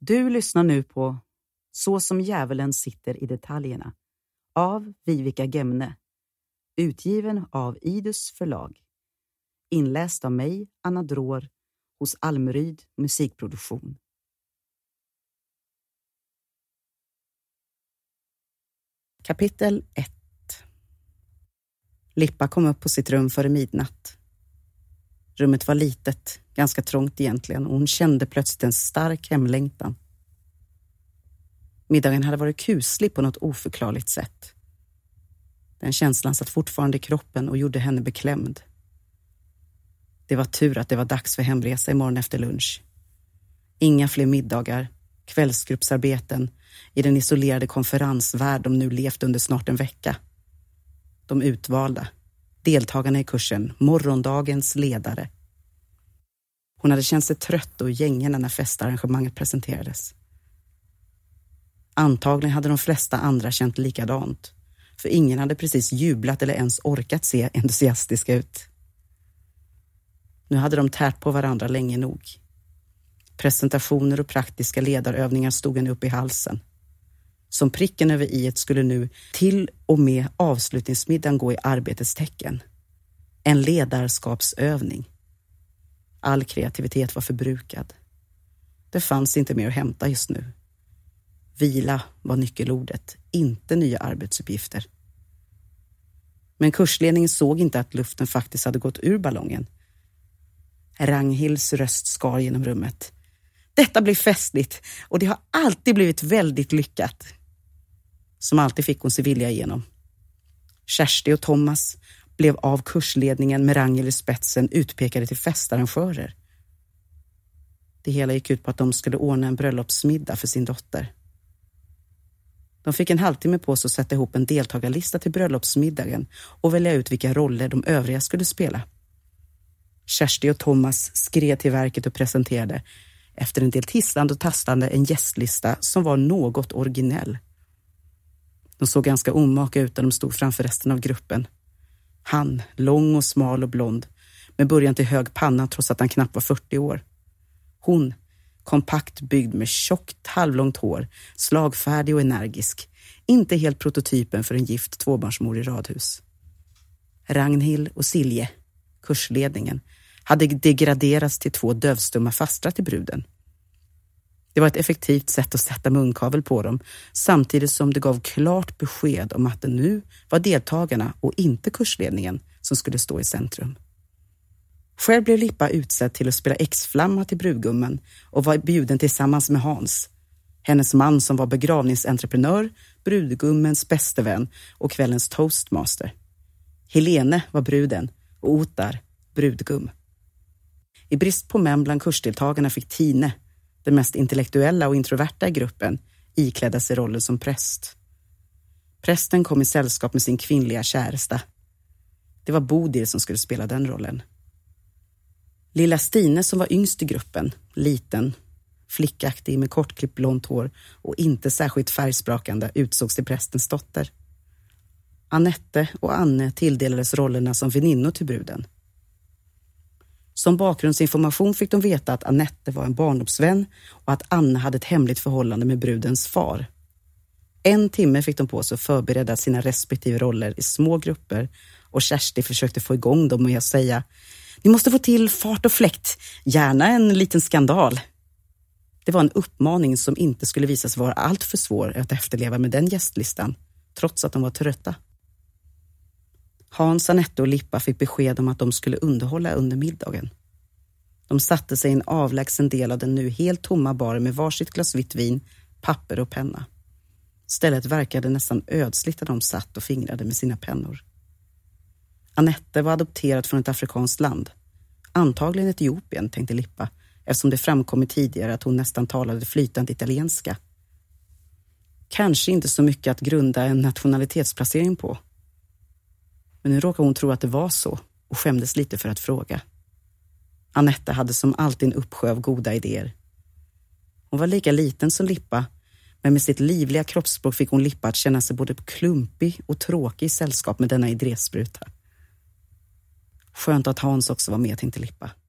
Du lyssnar nu på Så som djävulen sitter i detaljerna av Vivica Gemne, utgiven av Idus förlag. Inläst av mig, Anna Drår, hos Almeryd musikproduktion. Kapitel 1. Lippa kom upp på sitt rum före midnatt. Rummet var litet, ganska trångt egentligen, och hon kände plötsligt en stark hemlängtan. Middagen hade varit kuslig på något oförklarligt sätt. Den känslan satt fortfarande i kroppen och gjorde henne beklämd. Det var tur att det var dags för hemresa imorgon efter lunch. Inga fler middagar, kvällsgruppsarbeten i den isolerade konferensvärld de nu levt under snart en vecka. De utvalda, deltagarna i kursen, morgondagens ledare. Hon hade känt sig trött och gängen när festarrangemanget presenterades. Antagligen hade de flesta andra känt likadant, för ingen hade precis jublat eller ens orkat se entusiastiska ut. Nu hade de tärt på varandra länge nog. Presentationer och praktiska ledarövningar stod en upp i halsen. Som pricken över i-et skulle nu till och med avslutningsmiddagen gå i arbetets tecken. En ledarskapsövning. All kreativitet var förbrukad. Det fanns inte mer att hämta just nu. Vila var nyckelordet, inte nya arbetsuppgifter. Men kursledningen såg inte att luften faktiskt hade gått ur ballongen. Ragnhilds röst skar genom rummet. Detta blir festligt och det har alltid blivit väldigt lyckat. Som alltid fick hon sig vilja igenom. Kersti och Thomas blev av kursledningen med Ragnhild i spetsen utpekade till festarrangörer. Det hela gick ut på att de skulle ordna en bröllopsmiddag för sin dotter. De fick en halvtimme på sig att sätta ihop en deltagarlista till bröllopsmiddagen och välja ut vilka roller de övriga skulle spela. Kersti och Thomas skred till verket och presenterade, efter en del tisslande och tasslande, en gästlista som var något originell. De såg ganska omaka ut när de stod framför resten av gruppen. Han, lång och smal och blond, med början till hög panna trots att han knappt var 40 år. Hon, kompakt byggd med tjockt halvlångt hår, slagfärdig och energisk. Inte helt prototypen för en gift tvåbarnsmor i radhus. Ragnhild och Silje, kursledningen, hade degraderats till 2 dövstumma fastrar till bruden. Det var ett effektivt sätt att sätta munkavel på dem, samtidigt som det gav klart besked om att det nu var deltagarna och inte kursledningen som skulle stå i centrum. Själv blev Lippa utsedd till att spela X-flamma till brudgummen och var bjuden tillsammans med Hans, hennes man som var begravningsentreprenör, brudgummens bäste vän och kvällens toastmaster. Helene var bruden och Otar brudgum. I brist på män bland kursdeltagarna fick Tine, den mest intellektuella och introverta i gruppen, iklädda sig rollen som präst. Prästen kom i sällskap med sin kvinnliga käresta. Det var Bodil som skulle spela den rollen. Lilla Stine, som var yngst i gruppen, liten, flickaktig med kortklippt blont hår och inte särskilt färgsprakande, utsågs till prästens dotter. Annette och Anne tilldelades rollerna som väninnor till bruden. Som bakgrundsinformation fick de veta att Annette var en barndomsvän och att Anne hade ett hemligt förhållande med brudens far. 1 timme fick de på sig att förbereda sina respektive roller i små grupper och Kersti försökte få igång dem med att säga: ni måste få till fart och fläkt, gärna en liten skandal. Det var en uppmaning som inte skulle visa sig vara allt för svår att efterleva med den gästlistan, trots att de var trötta. Hans, Annette och Lippa fick besked om att de skulle underhålla under middagen. De satte sig i en avlägsen del av den nu helt tomma baren med varsitt glas vitt vin, papper och penna. Stället verkade nästan ödsligt där de satt och fingrade med sina pennor. Annette var adopterad från ett afrikanskt land. Antagligen Etiopien, tänkte Lippa, eftersom det framkommit tidigare att hon nästan talade flytande italienska. Kanske inte så mycket att grunda en nationalitetsplacering på. Men nu råkade hon tro att det var så och skämdes lite för att fråga. Annette hade som alltid en uppsjö av goda idéer. Hon var lika liten som Lippa, men med sitt livliga kroppsspråk fick hon Lippa att känna sig både klumpig och tråkig i sällskap med denna idéspruta. Skönt att Hans också var med, tänkte Lippa.